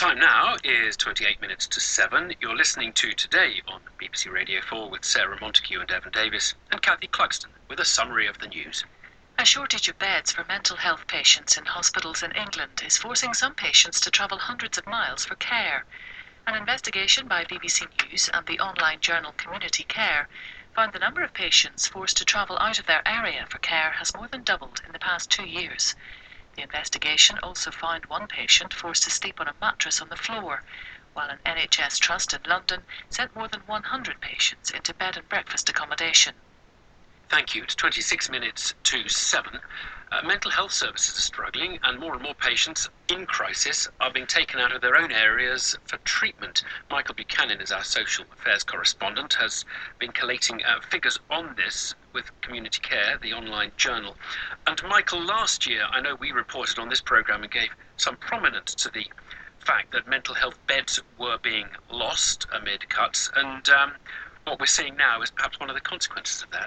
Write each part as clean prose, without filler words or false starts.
Time now is 28 minutes to 7. You're listening to Today on BBC Radio 4 with Sarah Montague and Evan Davis and Kathy Clugston with a summary of the news. A shortage of beds for mental health patients in hospitals in England is forcing some patients to travel hundreds of miles for care. An investigation by BBC News and the online journal Community Care found the number of patients forced to travel out of their area for care has more than doubled in the past 2 years. The investigation also found one patient forced to sleep on a mattress on the floor, while an NHS trust in London sent more than 100 patients into bed and breakfast accommodation. Thank you. It's 26 minutes to 7. Mental health services are struggling, and more patients in crisis are being taken out of their own areas for treatment. Michael Buchanan is our social affairs correspondent, has been collating figures on this with Community Care, the online journal. And Michael, last year, I know we reported on this programme and gave some prominence to the fact that mental health beds were being lost amid cuts, and what we're seeing now is perhaps one of the consequences of that.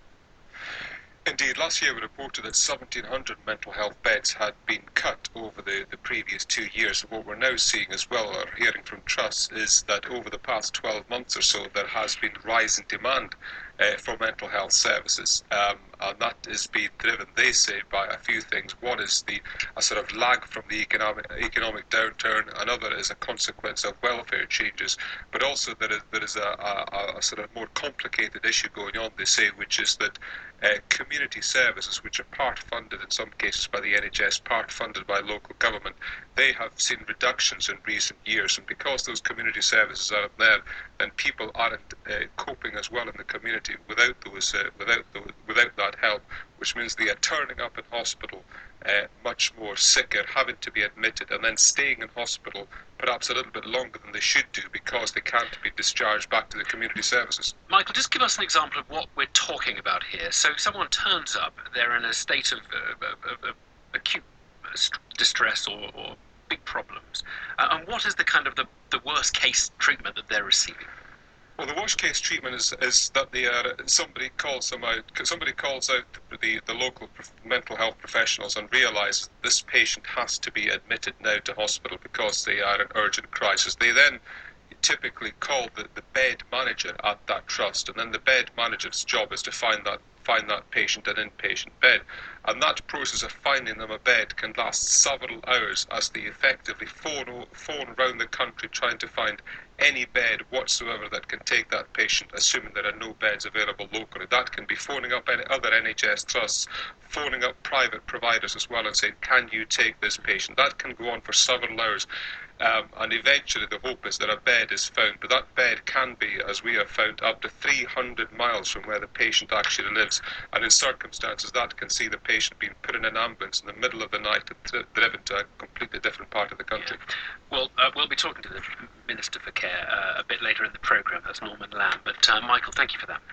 Indeed, last year we reported that 1,700 mental health beds had been cut over the previous 2 years. What we're now seeing as well, or hearing from trusts, is that over the past 12 months or so there has been rising demand for mental health services, and that is being driven, they say, by a few things. One is a sort of lag from the economic downturn. Another is a consequence of welfare changes, but also there is a sort of more complicated issue going on, they say, which is that community services, which are part funded in some cases by the NHS, part funded by local government, they have seen reductions in recent years, and because those community services aren't there, then people aren't coping as well in the community without that help, which means they are turning up in hospital much more sicker, having to be admitted, and then staying in hospital perhaps a little bit longer than they should do because they can't be discharged back to the community services. Michael, just give us an example of what we're talking about here. So someone turns up, they're in a state of acute distress or big problems, and what is the kind of the worst case treatment that they're receiving? Well, the worst case treatment is that somebody calls out the local mental health professionals and realises this patient has to be admitted now to hospital because they are in urgent crisis. They then typically call the bed manager at that trust, and then the bed manager's job is to find that patient an inpatient bed. And that process of finding them a bed can last several hours as they effectively phone around the country trying to find any bed whatsoever that can take that patient, assuming there are no beds available locally. That can be phoning up any other NHS trusts, phoning up private providers as well and saying, can you take this patient? That can go on for several hours. And eventually the hope is that a bed is found, but that bed can be, as we have found, up to 300 miles from where the patient actually lives, and in circumstances that can see the patient being put in an ambulance in the middle of the night and driven to a completely different part of the country. Yeah. Well, we'll be talking to the Minister for Care a bit later in the programme, that's Norman Lamb, but Michael, thank you for that.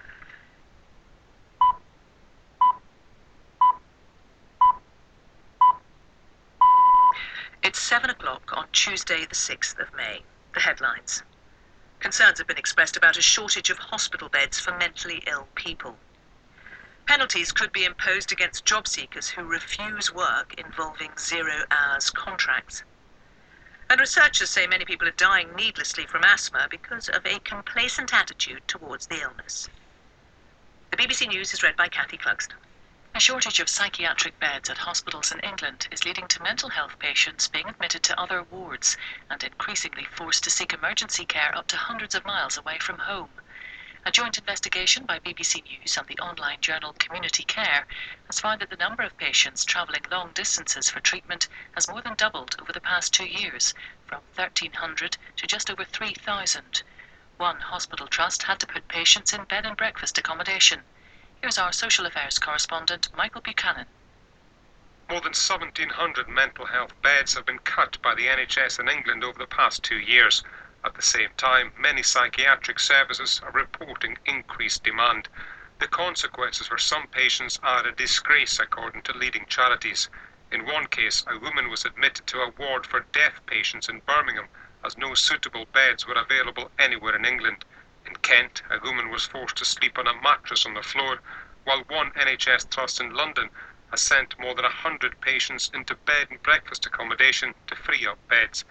It's 7 o'clock on Tuesday the 6th of May. The headlines. Concerns have been expressed about a shortage of hospital beds for mentally ill people. Penalties could be imposed against job seekers who refuse work involving 0 hours contracts. And researchers say many people are dying needlessly from asthma because of a complacent attitude towards the illness. The BBC News is read by Kathy Clugston. A shortage of psychiatric beds at hospitals in England is leading to mental health patients being admitted to other wards and increasingly forced to seek emergency care up to hundreds of miles away from home. A joint investigation by BBC News and the online journal Community Care has found that the number of patients travelling long distances for treatment has more than doubled over the past 2 years, from 1,300 to just over 3,000. One hospital trust had to put patients in bed and breakfast accommodation. Here's our social affairs correspondent, Michael Buchanan. More than 1,700 mental health beds have been cut by the NHS in England over the past 2 years. At the same time, many psychiatric services are reporting increased demand. The consequences for some patients are a disgrace, according to leading charities. In one case, a woman was admitted to a ward for deaf patients in Birmingham, as no suitable beds were available anywhere in England. In Kent, a woman was forced to sleep on a mattress on the floor, while one NHS trust in London has sent more than 100 patients into bed and breakfast accommodation to free up beds.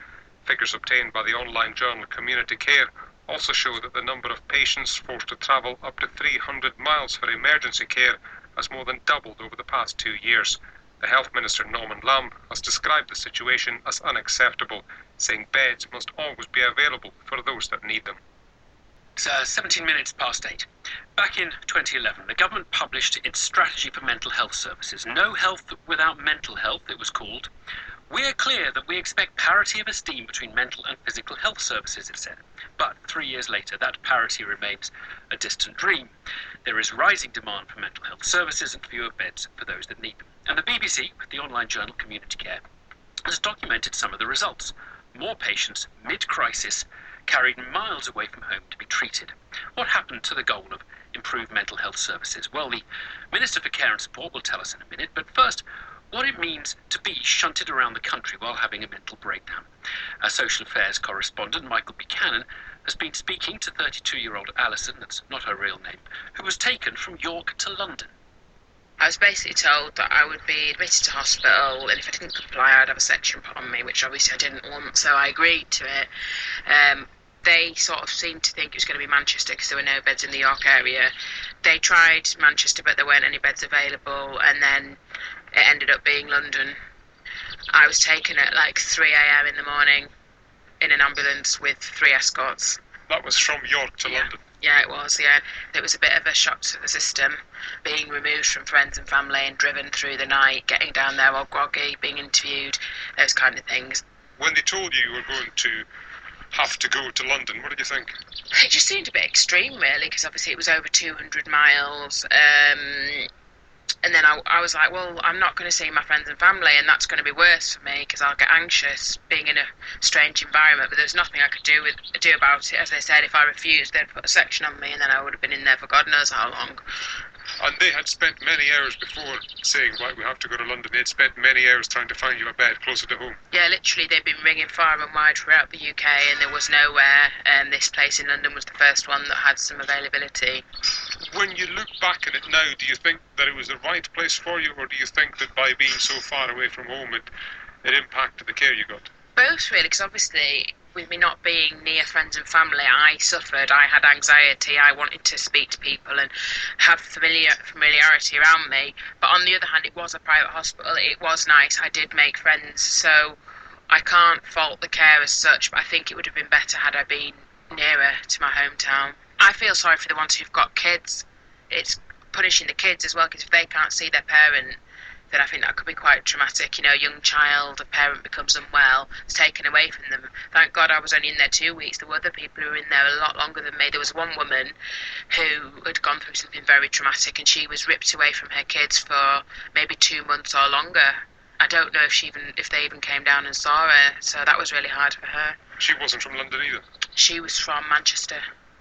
Figures obtained by the online journal Community Care also show that the number of patients forced to travel up to 300 miles for emergency care has more than doubled over the past 2 years. The Health Minister, Norman Lamb, has described the situation as unacceptable, saying beds must always be available for those that need them. It's 17 minutes past 8. Back in 2011, the government published its strategy for mental health services. No health without mental health, it was called. We're clear that we expect parity of esteem between mental and physical health services, it said. But 3 years later, that parity remains a distant dream. There is rising demand for mental health services and fewer beds for those that need them. And the BBC, with the online journal Community Care, has documented some of the results. More patients, mid-crisis, carried miles away from home to be treated. What happened to the goal of improved mental health services? Well, the Minister for Care and Support will tell us in a minute, but first, what it means to be shunted around the country while having a mental breakdown. Our social affairs correspondent, Michael Buchanan, has been speaking to 32-year-old Alison, that's not her real name, who was taken from York to London. I was basically told that I would be admitted to hospital, and if I didn't comply, I'd have a section put on me, which obviously I didn't want, so I agreed to it. They sort of seemed to think it was going to be Manchester because there were no beds in the York area. They tried Manchester, but there weren't any beds available, and then it ended up being London. I was taken at like 3 a.m. in the morning in an ambulance with 3 escorts. That was from York to London? Yeah, it was, yeah. It was a bit of a shock to the system, being removed from friends and family and driven through the night, getting down there all groggy, being interviewed, those kind of things. When they told you were going to have to go to London, what did you think? It just seemed a bit extreme, really, because obviously it was over 200 miles. And then I was like, well, I'm not going to see my friends and family, and that's going to be worse for me because I'll get anxious being in a strange environment. But there was nothing I could do about it. As I said, if I refused, they'd put a section on me, and then I would have been in there for God knows how long. And they had spent many hours before saying, right, we have to go to London. They'd spent many hours trying to find you a bed closer to home. Yeah, literally, they'd been ringing far and wide throughout the UK, and there was nowhere. This place in London was the first one that had some availability. When you look back at it now, do you think that it was the right place for you, or do you think that by being so far away from home, it impacted the care you got? Both, really, because obviously, with me not being near friends and family, I suffered. I had anxiety. I wanted to speak to people and have familiarity around me. But on the other hand, it was a private hospital. It was nice. I did make friends. So I can't fault the care as such, but I think it would have been better had I been nearer to my hometown. I feel sorry for the ones who've got kids. It's punishing the kids as well, because if they can't see their parent, then I think that could be quite traumatic. You know, a young child, a parent becomes unwell, it's taken away from them. Thank God I was only in there 2 weeks. There were other people who were in there a lot longer than me. There was one woman who had gone through something very traumatic, and she was ripped away from her kids for maybe 2 months or longer. I don't know if they even came down and saw her, so that was really hard for her. She wasn't from London either? She was from Manchester.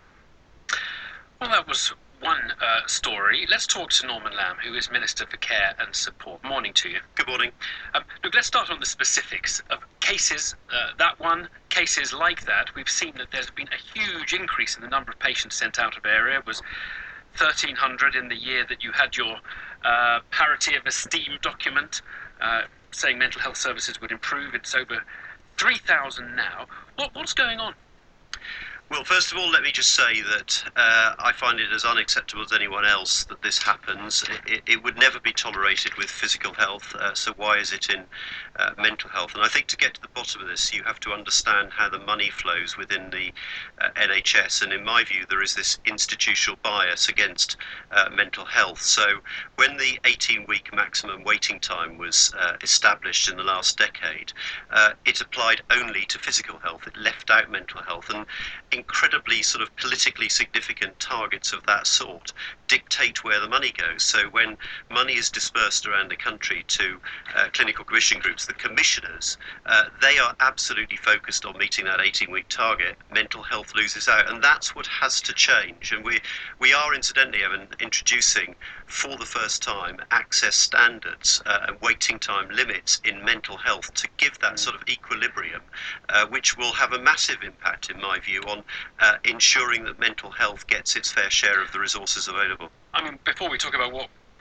Well, that was one story. Let's talk to Norman Lamb, who is Minister for Care and Support. Morning to you. Good morning. Look, let's start on the specifics of cases. Cases like that. We've seen that there's been a huge increase in the number of patients sent out of area. It was 1,300 in the year that you had your parity of esteem document saying mental health services would improve. It's over 3,000 now. What's going on? Well, first of all, let me just say that I find it as unacceptable as anyone else that this happens. It would never be tolerated with physical health, so why is it in mental health? And I think to get to the bottom of this, you have to understand how the money flows within the NHS. And in my view, there is this institutional bias against mental health. So when the 18-week maximum waiting time was established in the last decade, it applied only to physical health. It left out mental health. And incredibly sort of politically significant targets of that sort dictate where the money goes. So when money is dispersed around the country to clinical commission groups, the commissioners, they are absolutely focused on meeting that 18-week target. Mental health loses out, and that's what has to change. And we are incidentally, Evan, introducing for the first time access standards and waiting time limits in mental health to give that sort of equilibrium, which will have a massive impact, in my view, on ensuring that mental health gets its fair share of the resources available. I mean, before we talk about what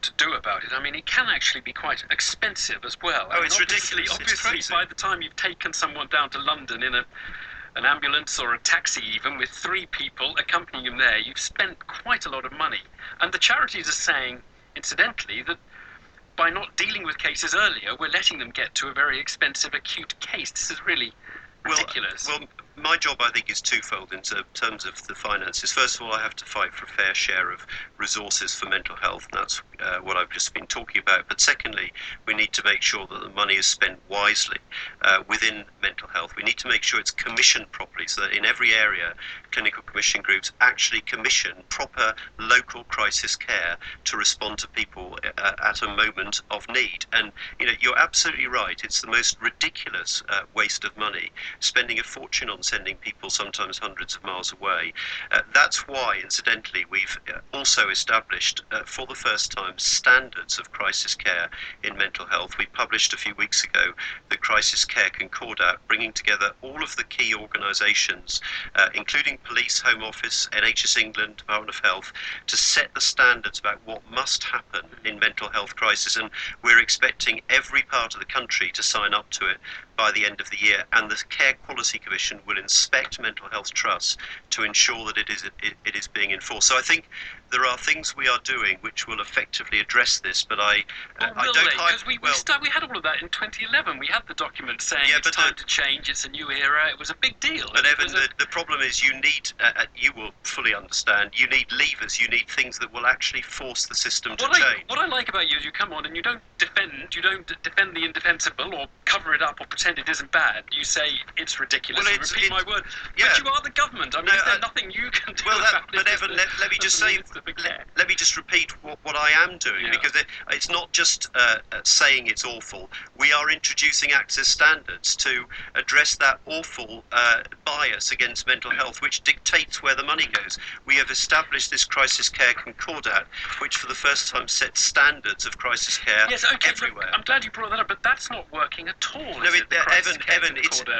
to do about it. I mean, it can actually be quite expensive as well. Oh, it's ridiculous. It's Obviously, crazy. by the time you've taken someone down to London in an ambulance or a taxi, even with 3 people accompanying him there, you've spent quite a lot of money. And the charities are saying, incidentally, that by not dealing with cases earlier, we're letting them get to a very expensive acute case. This is really ridiculous. Well, my job, I think, is twofold in terms of the finances. First of all, I have to fight for a fair share of resources for mental health, and that's what I've just been talking about. But secondly, we need to make sure that the money is spent wisely within mental health. We need to make sure it's commissioned properly, so that in every area, clinical commission groups actually commission proper local crisis care to respond to people at a moment of need. And you're absolutely right. It's the most ridiculous waste of money, spending a fortune on sending people sometimes hundreds of miles away. That's why, incidentally, we've also established for the first time standards of crisis care in mental health. We published a few weeks ago the Crisis Care Concordat, bringing together all of the key organisations, including Police, Home Office, NHS England, Department of Health, to set the standards about what must happen in mental health crisis. And we're expecting every part of the country to sign up to it by the end of the year, and the Care Quality Commission will inspect mental health trusts to ensure that it is being enforced. So I think there are things we are doing which will effectively address this, but I don't. Because we had all of that in 2011. We had the document saying it's time to change. It's a new era. It was a big deal. But Evan, the problem is you need. You will fully understand. You need levers. You need things that will actually force the system to change. What I like about you is you come on and you don't defend. You don't defend the indefensible or cover it up or pretend it isn't bad. You say it's ridiculous. Well, you repeat my word. Yeah. But you are the government. I mean, is there nothing you can do about it? But Evan, let me just say. Let me just repeat what I am doing, because it's not just saying it's awful. We are introducing access standards to address that awful bias against mental health, which dictates where the money goes. We have established this Crisis Care Concordat, which for the first time sets standards of crisis care everywhere. Look, I'm glad you brought that up, but that's not working at all. Evan,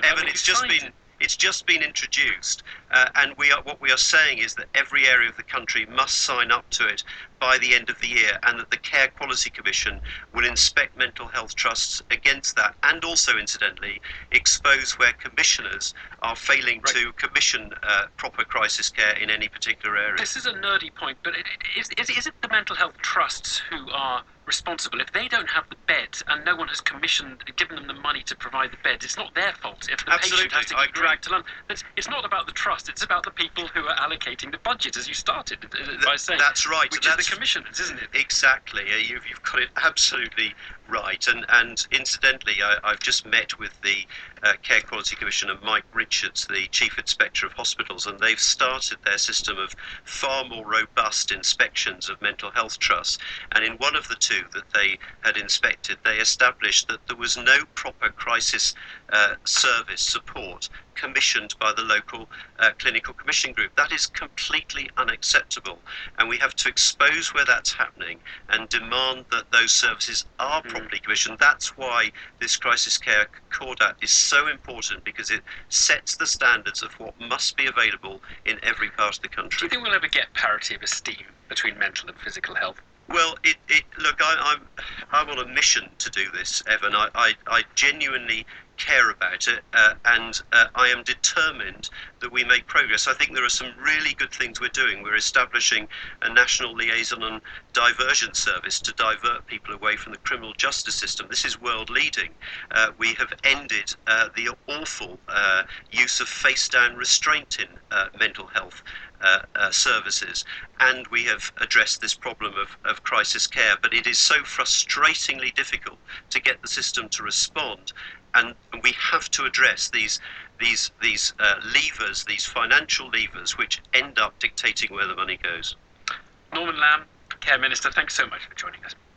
it's just been introduced, and what we are saying is that every area of the country must sign up to it by the end of the year, and that the Care Quality Commission will inspect mental health trusts against that, and also, incidentally, expose where commissioners are failing to commission proper crisis care in any particular area. This is a nerdy point, but is it the mental health trusts who are responsible? If they don't have the beds and no one has given them the money to provide the beds, it's not their fault. If the patient has to be dragged to London, it's not about the trust, it's about the people who are allocating the budget, as you started by saying. That's right. Which is the commissioners, isn't it? Exactly. You've got it absolutely right. And incidentally, I've just met with the Care Quality Commissioner, Mike Richards, the Chief Inspector of Hospitals, and they've started their system of far more robust inspections of mental health trusts. And in one of the two that they had inspected, they established that there was no proper crisis service support commissioned by the local clinical commission group. That is completely unacceptable, and we have to expose where that's happening and demand that those services are properly commissioned. That's why this Crisis Care Concordat is so important, because it sets the standards of what must be available in every part of the country. Do you think we'll ever get parity of esteem between mental and physical health? Well, look, I'm on a mission to do this, Evan. I genuinely care about it, and I am determined that we make progress. I think there are some really good things we're doing. We're establishing a national liaison and diversion service to divert people away from the criminal justice system. This is world leading. We have ended the awful use of face-down restraint in mental health services, and we have addressed this problem of crisis care, but it is so frustratingly difficult to get the system to respond, and we have to address these levers, these financial levers, which end up dictating where the money goes. Norman Lamb, Care Minister, thanks so much for joining us.